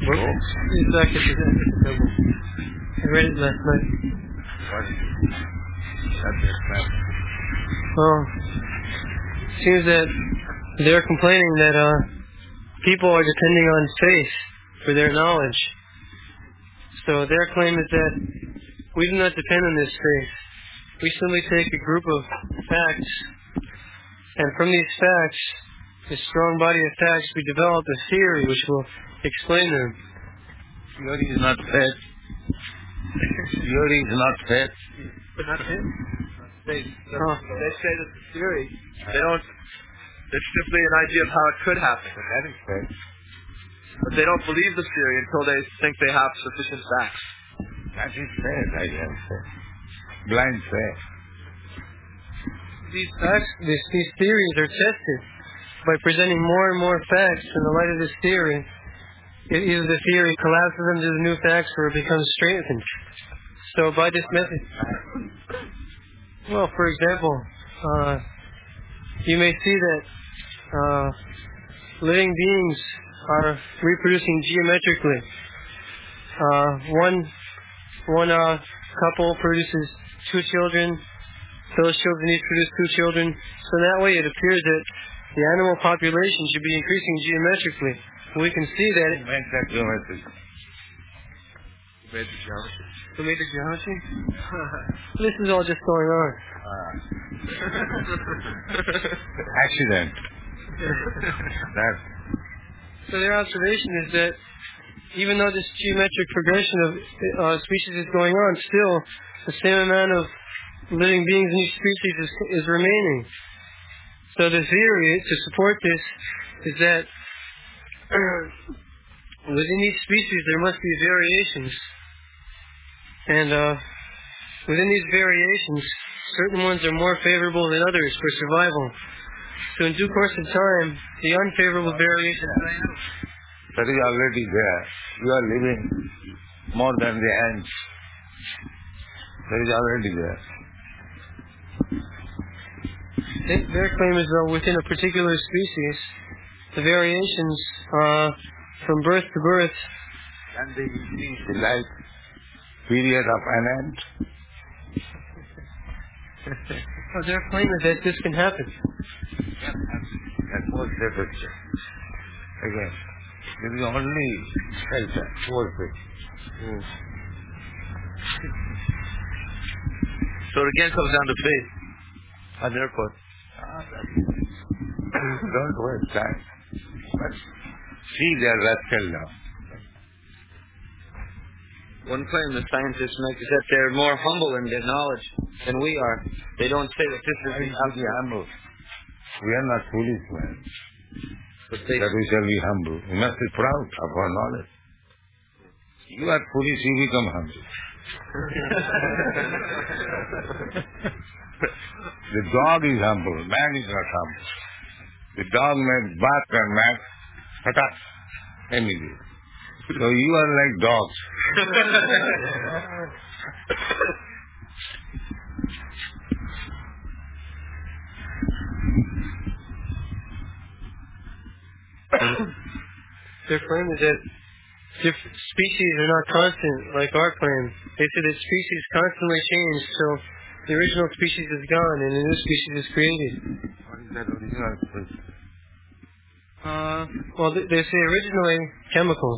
book? Exactly. I read it last night. What is it? Well, it seems that they're complaining that people are depending on faith for their knowledge. So their claim is that we do not depend on this faith. We simply take a group of facts, and from these facts, a strong body of facts, we develop a theory which will explain them. Theory is not faith. Theory is not faith. But not faith. They say that the theory, it's simply an idea of how it could happen. But that is faith. But they don't believe the theory until they think they have sufficient facts. That is faith, I can say. Blind faith. These facts, these theories are tested by presenting more and more facts in the light of this theory. Either the theory collapses into the new facts or it becomes strengthened. So by this method, well, for example, you may see that living beings are reproducing geometrically. One couple produces 2 children. Those children each produce 2 children. So in that way it appears that the animal population should be increasing geometrically. We can see that Who made that geometry? Who made the geometry? Who made the geometry? This is all just going on. Accident. So their observation is that even though this geometric progression of species is going on, still the same amount of living beings in each species is remaining. So the theory to support this is that within each species there must be variations. And within these variations, certain ones are more favorable than others for survival. So in due course of time, the unfavorable variations die out. That is already there. You are living more than the ants. That is already there. Their claim is that within a particular species, the variations from birth to birth. Can they increase the life period of an ant? Their claim is that this can happen. That was their question. Again, there is only shelter, worship. So it again comes down to faith on their part. Don't waste time. But see their rascal now. One claim the scientists make is that they're more humble in their knowledge than we are. They don't say that this is the humble. We are not foolish men. But that we shall be humble. We must be proud of our knowledge. You are foolish, you become humble. The dog is humble, man is not humble. The dog may bark and man, attack immediately. So you are like dogs. Their claim is that different species are not constant like our claim. They say that species constantly change, so the original species is gone and a new species is created. What is that original species? Well, they say originally chemicals.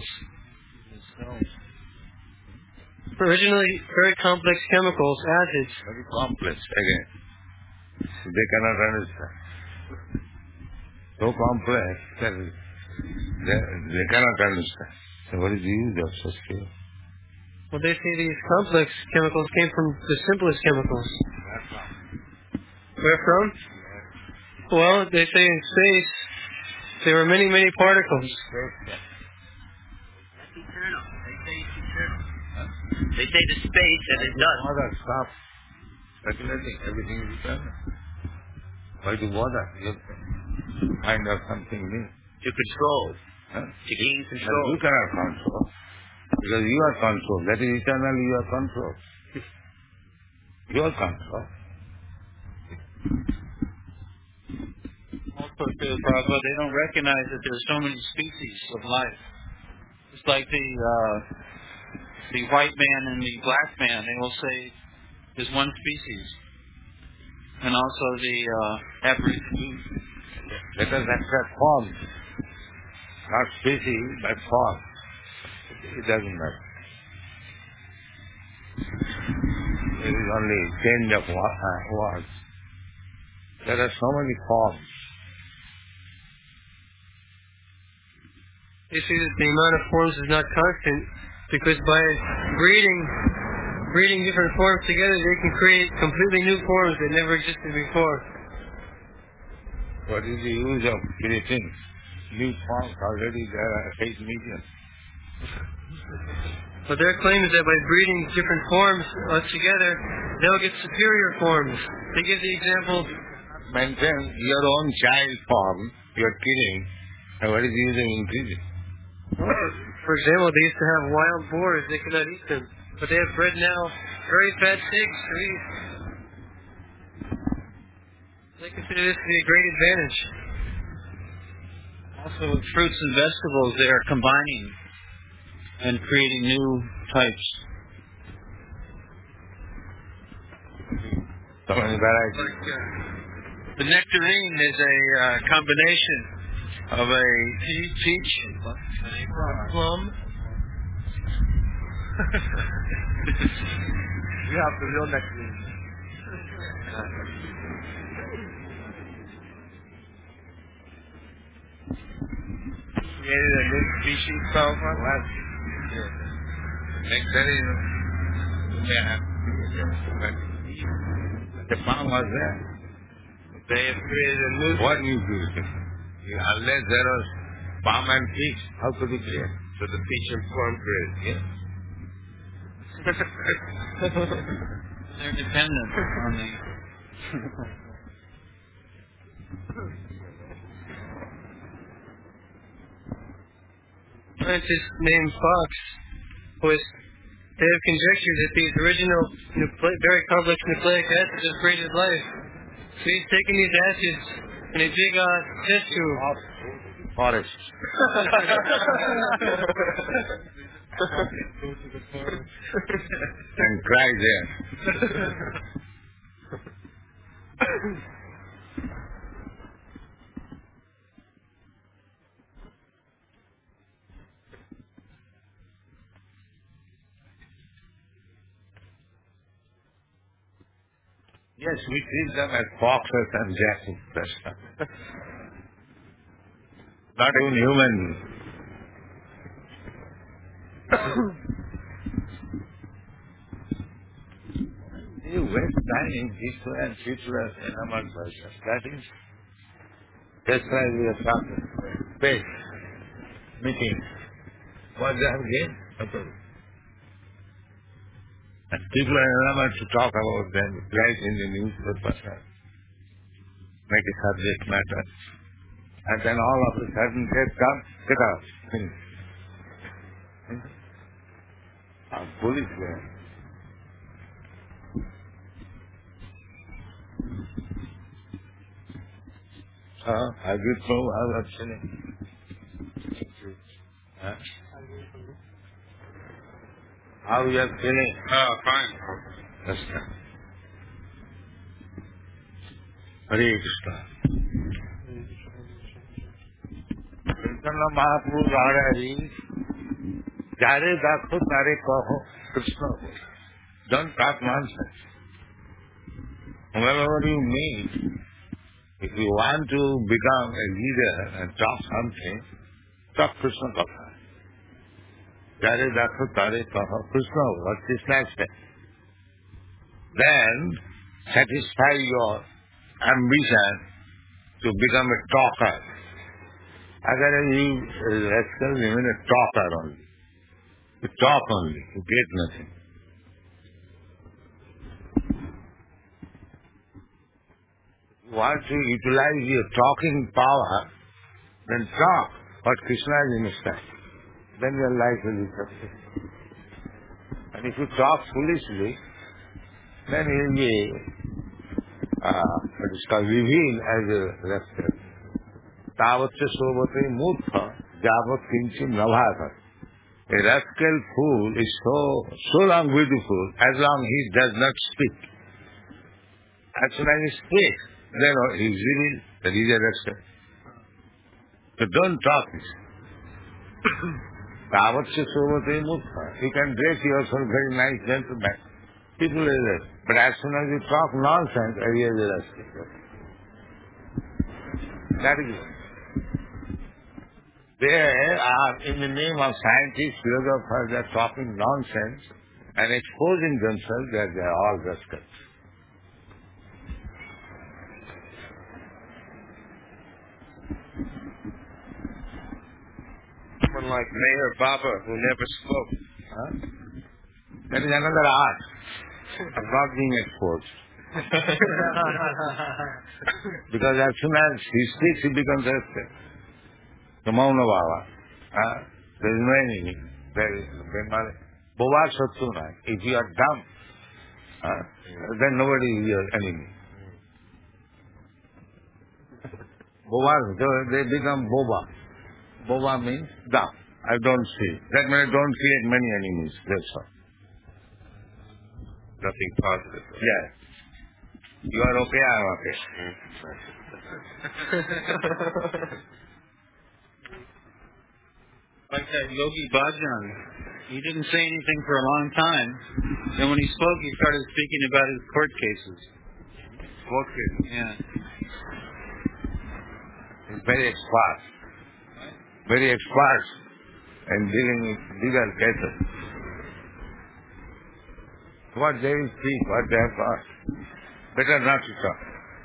Originally very complex chemicals, acids. Very complex, again. They cannot understand. So complex that they cannot understand. So what is the use of such things? Well, they say these complex chemicals came from the simplest chemicals. Where from? Well, they say in space there were many, many particles. That's eternal. They say it's eternal. Huh? They say the space and it does. Bother, stop speculating. Everything is eternal. Why do bother? You find out something new. To control. Huh? To gain control. You cannot control. Because you are control. That is eternal, you are control. You are control. Also, Prabhupada, they don't recognize that there are so many species of life. It's like the white man and the black man. They will say there's one species, and also the Aboriginal. Let us accept form, not species, but form. It doesn't matter. There is only change of words. There are so many forms. You see that the amount of forms is not constant because by breeding different forms together, they can create completely new forms that never existed before. What is the use of creating new forms? Already there are 8 million. But their claim is that by breeding different forms together, they'll get superior forms. They give the example. Maintain your own child form, you're killing, and what is the use of increasing? For example, they used to have wild boars. They could not eat them. But they have bred now very fat pigs to eat. They consider this to be a great advantage. Also with fruits and vegetables, they are combining and creating new types. So many varieties. The nectarine is a combination of a peach, plum. You have the real nectarine. Created a new species, so far. Nectarine, the palm was there. They have created a new. What new creation? Unless there was palm and peach, how could you create? So the peach and plum created. They're dependent on the. Scientist named Fox they have conjectured that these original very complex nucleic acids have created life. So he's taken these acids in a big test tube. Forest. And cry there. Yes, we treat them as foxes and jackals. Not even human. You waste time in peaceful and futureless animal versions. That's why we are talking. Space. Meeting. What they have gained? Nothing. And people are enamored to talk about them, write in the newspaper, make a subject matter. And then all of a sudden they come, get out. How foolish they are. Have you told how that's feeling? How you are feeling? Fine. That's right. Hare Krishna. Chaitanya Mahaprabhu Radharani, Jare Dakho Tare Kaho, Krishna. Don't talk nonsense. Whoever you meet, if you want to become a leader and talk something, talk Krishna Katha. Jare Dakho Tare Kaho, Krishna, what Krishna said. Then satisfy your ambition to become a talker. Otherwise you remain a talker only. You talk only, you get nothing. You want to utilize your talking power, then talk what Krishna is instructed. Then your life will be successful. And if you talk foolishly, then he will be what is called revealed as a rascal. Tavatya sobhate murkha, javat kinchim nabhata. A rascal fool is so long beautiful as long he does not speak. As soon as he speaks, then he is revealed that he is a rascal. So don't talk. Tavatya Sovate Mukha. You can dress yourself very nice, gentleman. People are there. But as soon as you talk nonsense, he is a rascal. That is it. They are, in the name of scientists, philosophers, they are talking nonsense and exposing themselves that they are all rascals. Someone like Mayor Baba who never spoke. Huh? That is another art of not being exposed. Because as soon as he speaks, he becomes rascal. The Mauna Baba. There is no enemy. There is Bova Satsuna. If you are dumb, then nobody is your enemy. Bova, they become Boba. Boba means dumb. I don't see. That means I don't create many enemies. That's all. Nothing positive. Yeah. You are okay, I am okay. Like that Yogi Bhajan, he didn't say anything for a long time. And when he spoke, he started speaking about his court cases. Court cases? Yeah. He's very expert. Very expert in dealing with legal cases. What they will speak, what they have got. Better not to talk.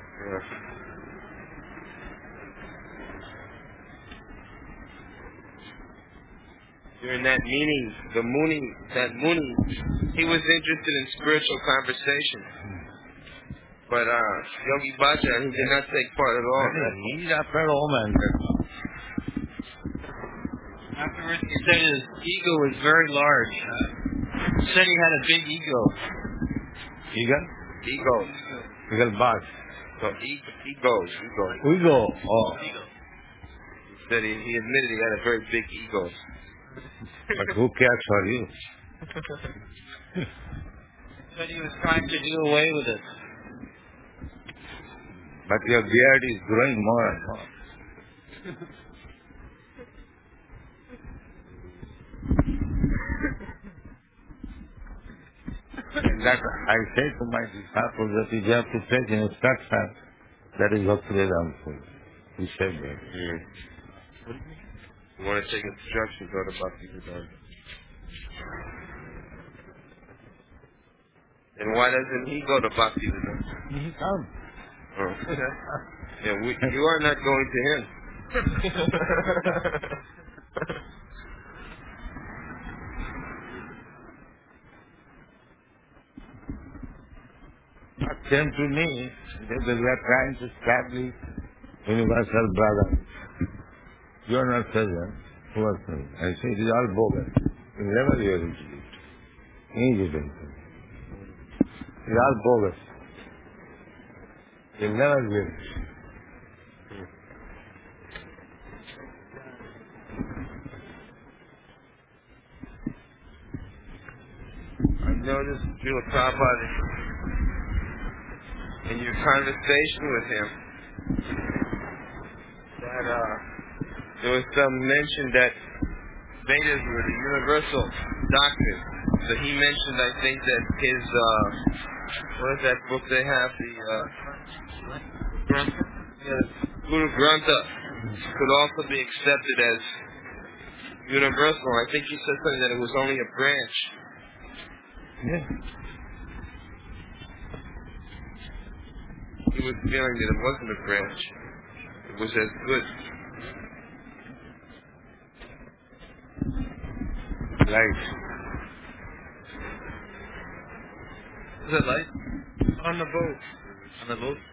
During that meeting, Muni, he was interested in spiritual conversation. But Yogi Bhajan, he did not take part at all. He's after woman. Afterwards, he said his ego was very large. He said he had a big ego. Eagle? Ego. Eagle Bhajan. So egos. Ego. Oh. He said he admitted he had a very big ego. But who cares for you? But he was trying to do away with it. But your beard is growing more and more. And that I say to my disciples that if you have to take instruction, that is Bhakti-Vedanta. He said that. You want to take instruction, go to Bhakti-Vedanta. And why doesn't he go to Bhakti-Vedanta? He comes. Oh. Yeah, you are not going to him. What came to me, that we are trying to establish universal brotherhood. You are not present. Who was present? I say it is all bogus. You never hear it. Immediately. It is all bogus. You never hear it. I noticed, Srila Prabhupada, in your conversation with him, that there was some mention that Vedas were the universal doctrine. So he mentioned, I think, that his, what is that book they have? Guru Grantha could also be accepted as universal. I think he said something that it was only a branch. Yeah. He was feeling that it wasn't a branch. It was as good. Light. Is that light? On the boat. On the boat?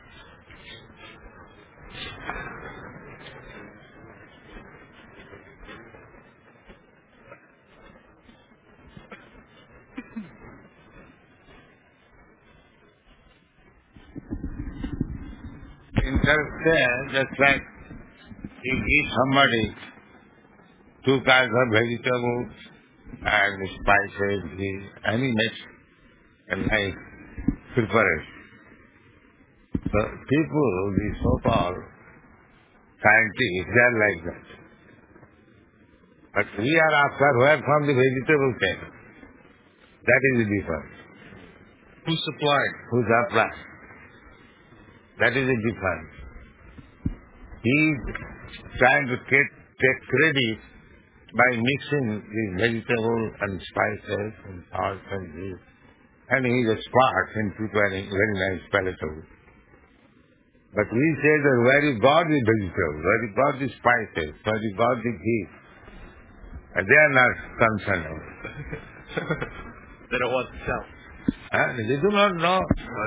Interested, just like you give somebody 2 kinds of vegetables and spices, any mix and like prepare it. So people, the so-called scientists, they are like that. But we are after where from the vegetable came. That is the difference. Who supplied? Who supplied? That is the difference. He is trying to take credit by mixing these vegetables and spices and salt and this. And he is a expert in preparing very nice palatable. But we say that where you got the vegetables, where you got the spices, where you got the ghee, they are not concerned about it. They don't want to sell. They do not know.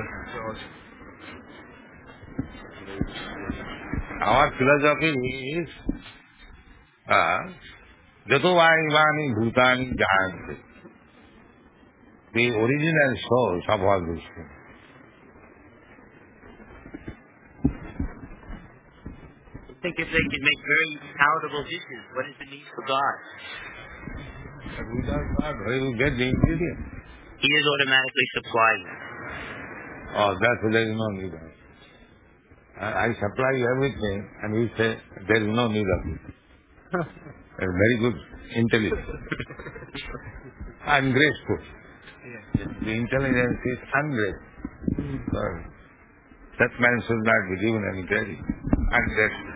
Our philosophy is Jatovani Vani Bhutani Jahanti. The original source of all these things. I think if they can make very palatable dishes, what is the need for God? Without God, where you get the ingredient? He is automatically supplying. Oh, that's why there is no need of it. I supply everything, and we say there is no need of it. A very good intelligence. Ungrateful. The intelligence is ungrateful. That man should not be given any credit. Ungrateful.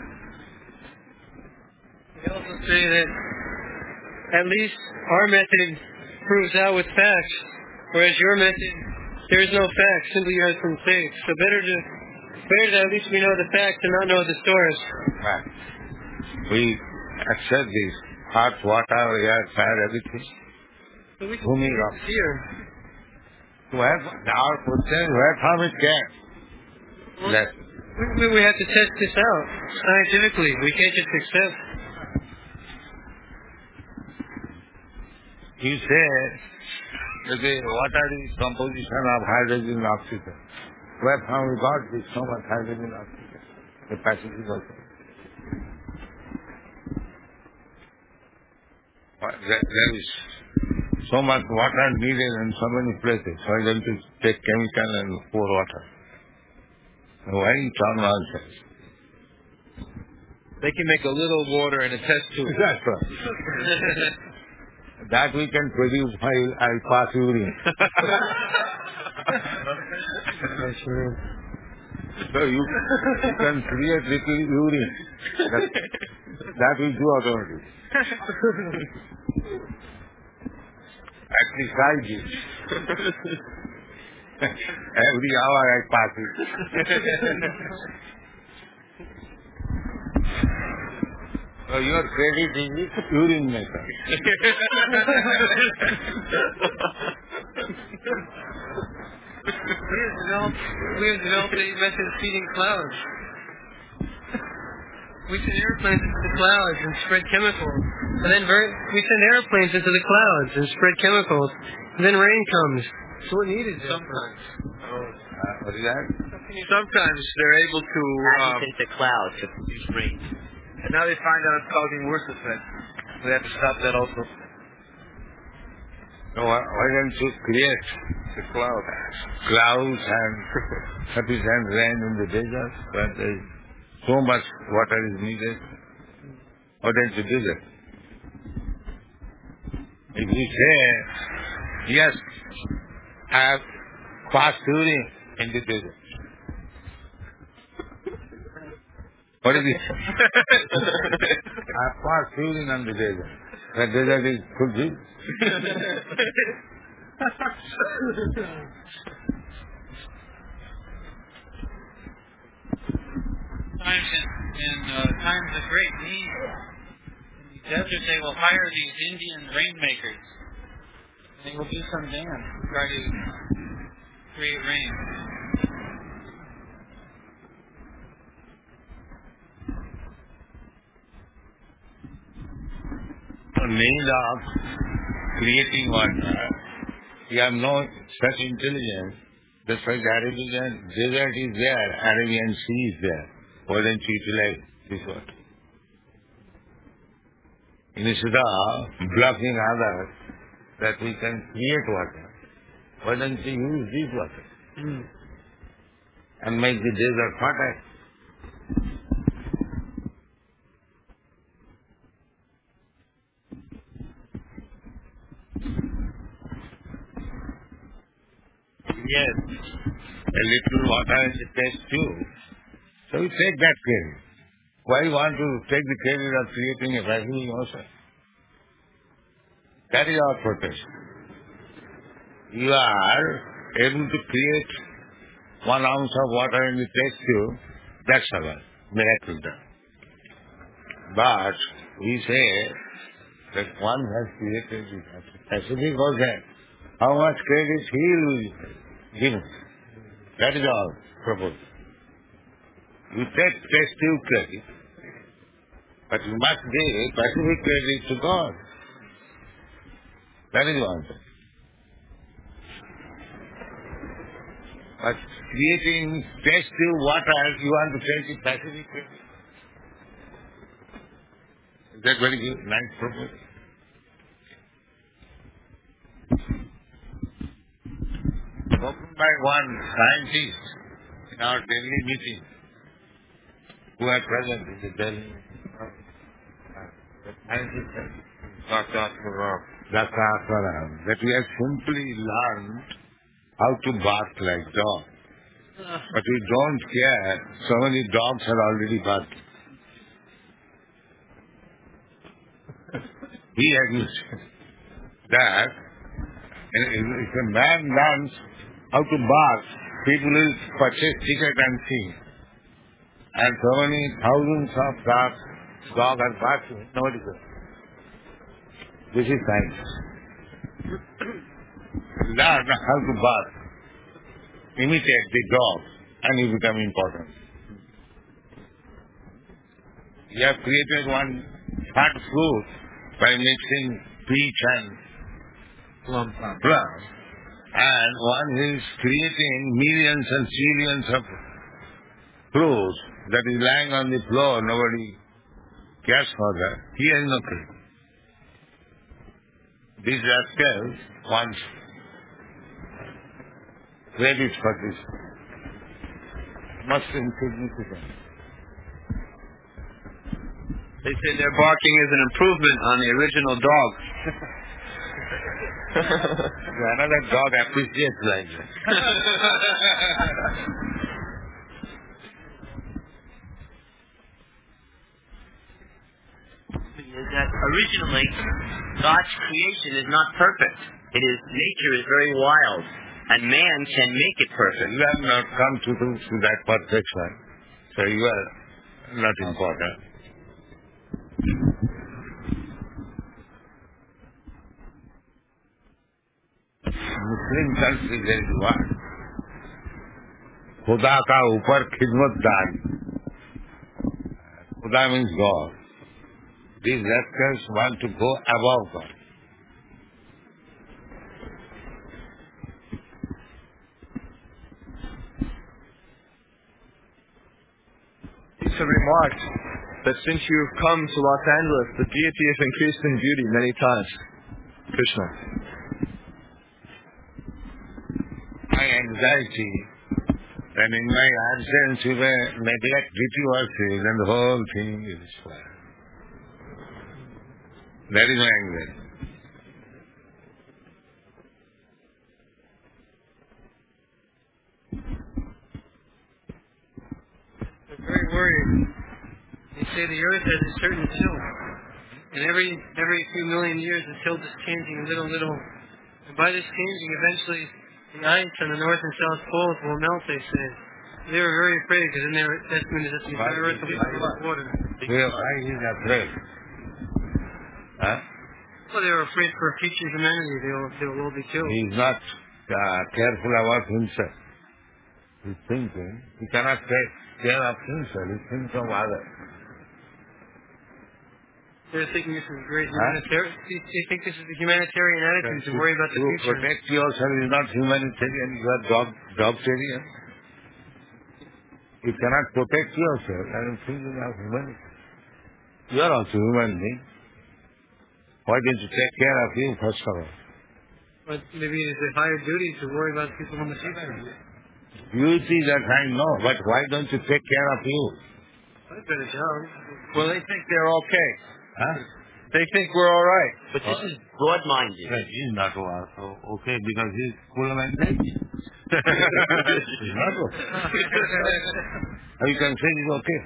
They also say that at least our method proves out with facts, whereas your method, there is no facts, simply you have some faith. So better to at least we know the facts and not know the source. Right. We accept this hot water, air, fire, everything. So we can Whom see is it's here. Our question, where from it came? That We have to test this out scientifically. We can't just accept. you say that the water is composition of hydrogen and oxygen. Where from we got this so much hydrogen and oxygen? The passage is also. There is so much water needed in so many places. Why don't you take chemical and pour water? Why you talk nonsense? They can make a little water in a test tube. That's right. That we can produce while I pass urine. So you can create little urine. That will do automatically. At least I do. Every hour I pass it. So your credit is urine maker. We have developed a method of feeding clouds. We send airplanes into the clouds and spread chemicals. And then we send airplanes into the clouds and spread chemicals. And then rain comes. So what needed Sometimes. What is that? Sometimes they're able to... Agitate the clouds to produce rain. and now they find out it's causing worse effects. They have to stop that also. So why don't you create the clouds and sufficient rain in the desert where there is so much water is needed? Why don't you do that? If you say, yes, I have passed urine in the desert. What is it? I have passed urine on the desert. The desert is fulfilled. Times of great need, in the desert they will hire these Indian rainmakers. They will do some dance to try to create rain. The need of creating water, you have no such intelligence. That's why the Arabian desert is there, Arabian Sea is there. Why don't you utilize this water? Instead of blocking others, that we can create water, why don't you use this water and make the desert fertile? Yes, a little water in the test tube. So we take that credit. Why you want to take the credit of creating a vacuum ocean? That is our protest. You are able to create 1 ounce of water in the test tube, that's our miracle done. But we say that one has created the Pacific Ocean. How much credit he will give? That is our proposal. You take test tube credit, but you must give Pacific credit to God. That is one thing. But creating test tube water, you want to take the Pacific credit. Is that very good? Nice proposal. Spoken by one scientist in our Delhi meeting, who are present in the Delhi. The scientist said, Dr. Aswaram, that we have simply learned how to bark like dogs. But we don't care. So many dogs are already barking. He agrees that if a man learns how to bark, people will purchase ticket and see. And so many thousands of dogs are barking. Nobody goes. This is science. Learn how to bark. Imitate the dog and you become important. You have created one hot fruit by mixing peach and plum. And one is creating millions and trillions of fruits that is lying on the floor. Nobody cares for that. He has no credit. These rascals want credit for this. Most insignificant. They say their barking is an improvement on the original dog. Another dog appreciates like that. Is that originally God's creation is not perfect. Nature is very wild, and man can make it perfect. You have not come to that perfection, so you are not important. Muslim country there is one. खुदा का ऊपर खिदमतदार. खुदा means God. These rascals want to go above God. It's a remark that since you've come to Los Angeles, the deity has increased in beauty many times. Krishna. My anxiety that in my absence you may neglect deity worship and the whole thing is spoiled. That is my anxiety. They're very worried. They say the earth has a certain tilt. And every few million years the tilt is changing a little. And by this changing, eventually the ice on the north and south poles will melt, they say. They were very afraid because in their estimate is that the entire earth will be filled with water. Why is he afraid? Huh? Well, they were afraid for future humanity. They will all be killed. He is not careful about himself. He's thinking. He cannot take care of himself. He thinks of others. They're thinking this is great humanitarian. They think this is the humanitarian attitude to worry about the future. To protect yourself is not humanitarian. You are dogtarian. You cannot protect yourself and thinking of humanity. You are also human being. Why didn't you take care of you first of all? But maybe it's a higher duty to worry about people on the seafront. Duty that I know, but why don't you take care of you? I've got a job. Well, they think they're okay. Huh? They think we're all right. But this is broad-minded. Right, he's not okay because he's full of anxiety. He's not okay. How you can say he's okay?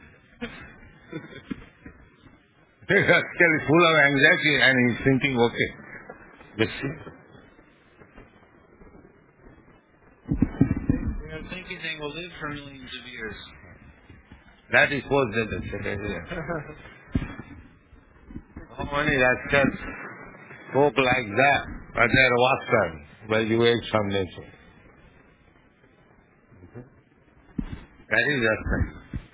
He's actually full of anxiety and he's thinking okay. You see? They are thinking they will live for millions of years. That is what they said. Only that said spoke like that, but they're water by the way from nature. That is the thing.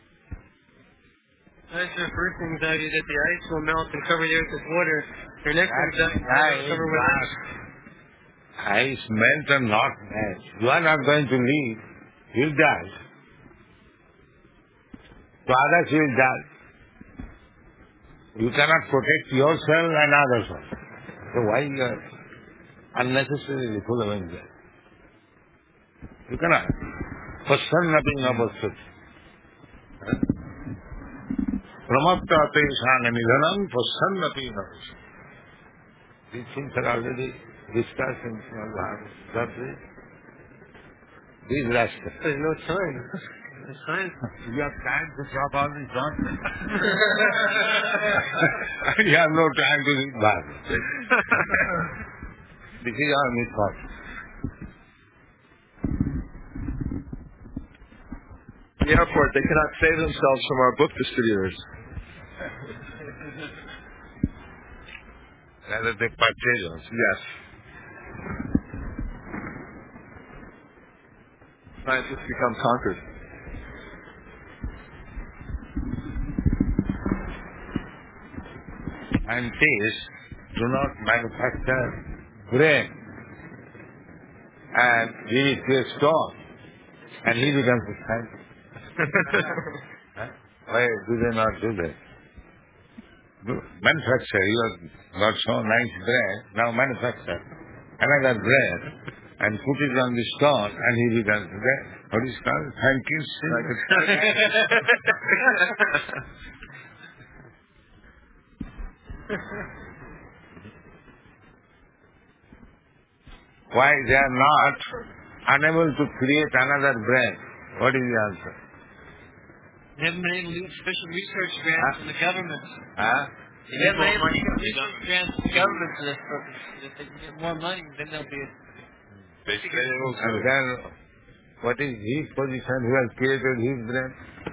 That's your first anxiety that the ice will melt and cover the earth with water. Your next anxiety will cover with ice. Ice melt and not melt. You are not going to leave. You'll die. So others will die. You cannot protect yourself and others also. So why you are unnecessarily full of anxiety? You cannot. Question nothing about such. Pramapta ateshana nidhanam prasannapi navas. These things are already discussed in that way. These rascals. There's no time. There's time. You have time to drop all these nonsense. You have no time to read Bible. This is our misfortune. The airport, they cannot save themselves from our book distributors. Rather they purchase us. Yes. Scientists become conquered. Scientists do not manufacture brain and give it to a stone and he becomes a scientist. Huh? Why do they not do that? Manufacture, you have got so nice brain, now manufacture another brain and put it on the stone and he becomes brain. What is it called? Why they are not unable to create another brain? What is the answer? They haven't been able to do sufficient research grants from the government. Huh? They haven't been able to get research grants from the government for this purpose. If they can get more money, then they'll be... And then, what is his position? Who has created his brain?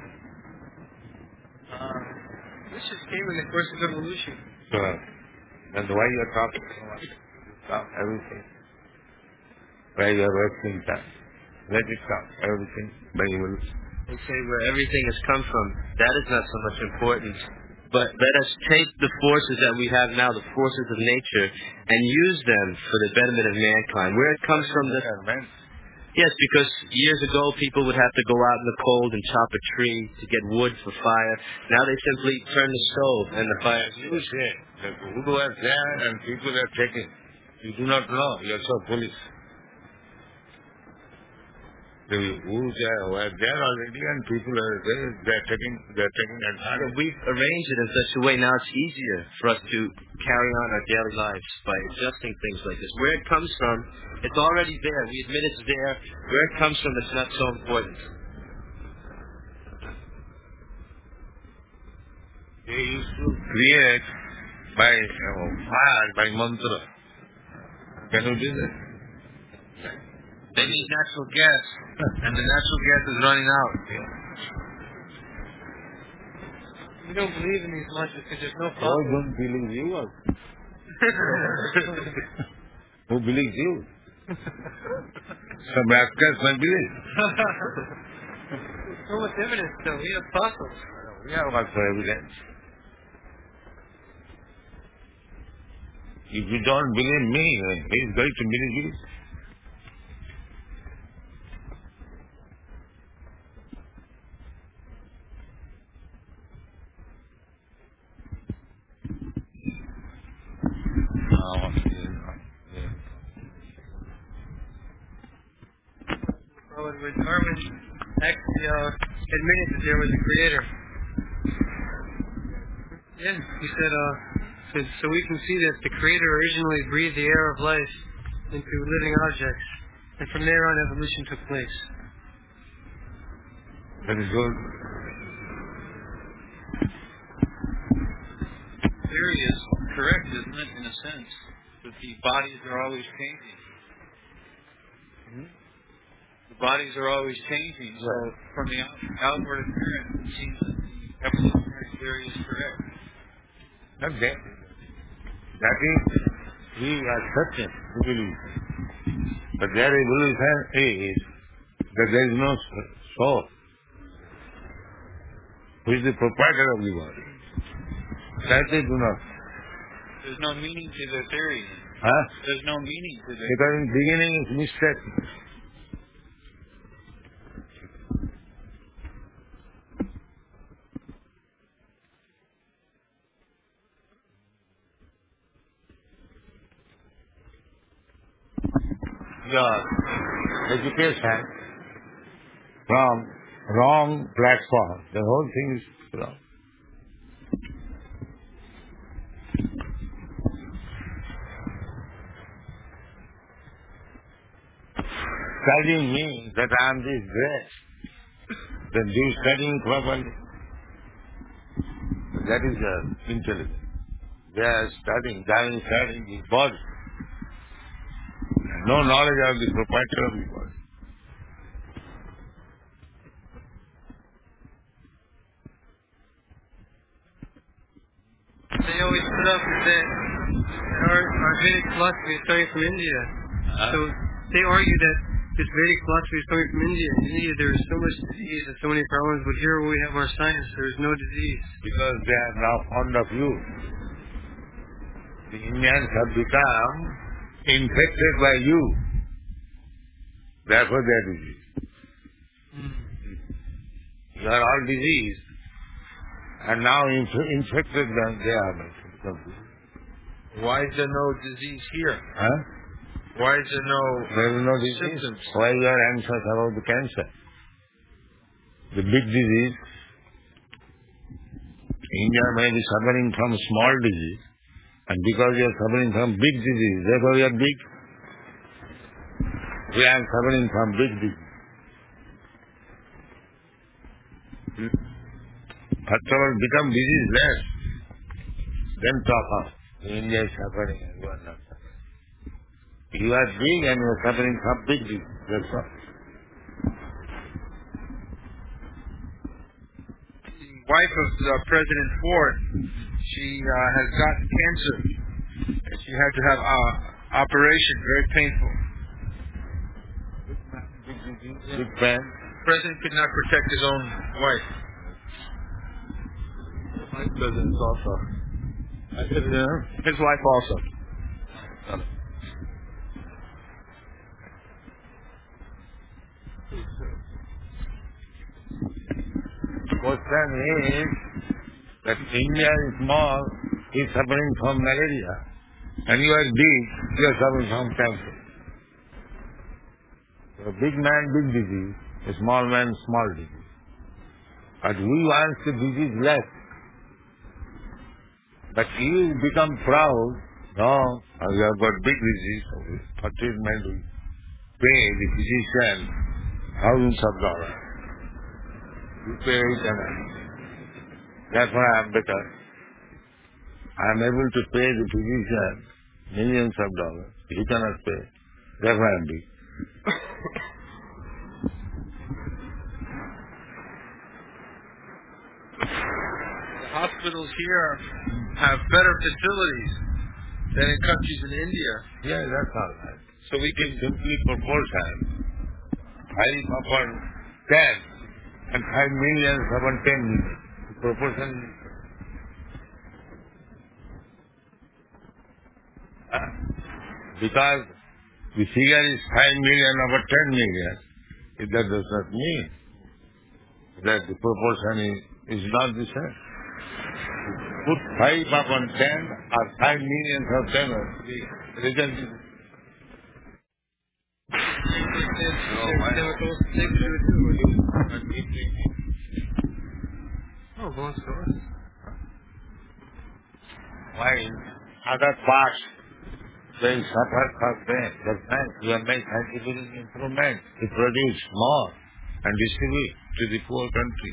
This just came in the course of evolution. So, then why you are talking so much? Stop everything. Why you are wasting time? Let it stop everything by evolution. They say where everything has come from. That is not so much important. But let us take the forces that we have now, the forces of nature, and use them for the betterment of mankind. Where it comes from, yes, because years ago people would have to go out in the cold and chop a tree to get wood for fire. Now they simply turn the stove and the fire. You say that who are there and people are taking. You do not know. You are so foolish. Who are there already and people are there. They are taking advantage. We've arranged it in such a way now it's easier for us to carry on our daily lives by adjusting things like this. Where it comes from, it's already there. We admit it's there. Where it comes from, it's not so important. They used to create by fire, by mantra. Can you do that? They need natural gas, and the natural gas is running out. We don't believe in these much because there's no I problem. don't believe you also. Who believes you? Some rascals may believe. There's so much evidence though. We have fossils. We have also evidence. If you don't believe me, he's going to believe you. when Darwin actually admitted that there was a creator. Yeah, he said, so we can see that the creator originally breathed the air of life into living objects, and from there on evolution took place. That is good. Theory is correct, isn't it, in a sense, that the bodies are always changing. The bodies are always changing, so from the outward appearance, it seems that the evolutionary theory is correct. Not that. That is, we are certain, we believe. But their evolution is that there is no soul, who is the proprietor of the body. That they do not. There's no meaning to their theory. Huh? There's no meaning to their Because in the beginning it's mistake. Your education from wrong platform. The whole thing is wrong. Studying means that I am this dress. Then do studying properly. That is intelligence. They are studying his body. No knowledge of the proprietor of the body. They always put up with that our Vedic philosophy is coming from India. So they argue that this Vedic philosophy is coming from India. In India there is so much disease and so many problems, but here we have our science, there is no disease. Because they are now fond of you. The Indians have become infected by you. Therefore they are diseased. You are all diseased. And now infected them, they are diseased. Why is there no disease here? Huh? Why is there There is no disease. symptoms? Why you are anxious about the cancer? The big disease. India may be suffering from small disease. And because you are suffering from big disease, therefore you are big. We are suffering from big disease. First of all, become diseaseless. Then talk of India is suffering and you are not suffering. You are big and you are suffering from big disease. That's all. The wife of President Ford, she has gotten cancer. And she had to have operation, very painful. Big pain. The president could not protect his own wife. My president also. His wife also. Question is that India is small, is suffering from malaria, and you are big, you are suffering from cancer. So a big man, big disease, a small man, small disease. But we want the disease less. But you become proud, no, you have got big disease, for treatment we pay the physician thousands of dollars. You pay it and therefore I am better. I am able to pay the physician millions of dollars. He cannot pay. Therefore I am big. The hospitals here have better facilities than in countries in India. Yeah, that's all right. So we can simply proportion 5 upon 10 and 5 millions upon 10 million. The proportion because the figure is 5 million over 10 million, that does not mean that the proportion is not the same. Put 5 upon 10 or 5 millions of 10, the result is chemicals to take to it too. Oh, go on stores. Why other parts they suffer from pain? That's why we have made scientific improvement to produce more and distribute to the poor country.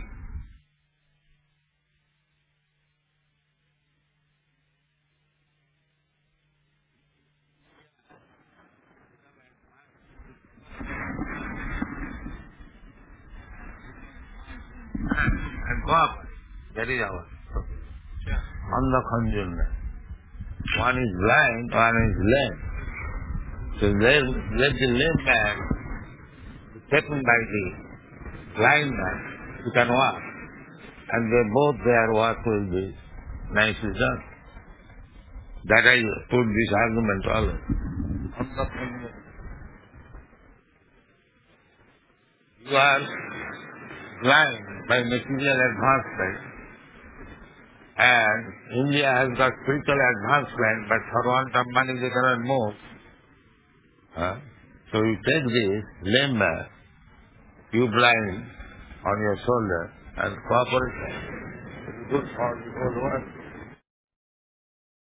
And copper, that is our on the consumer. One is blind, one is lame. So let the lame man be taken by the blind man who can walk. And they both their work will be nicely done. That I put this argument always. On the consumer. You are blind by material advancement. And India has got spiritual advancement, but for want of money they cannot move. So you take this lame man, you blind, on your shoulder, and cooperate. It's good for the whole world.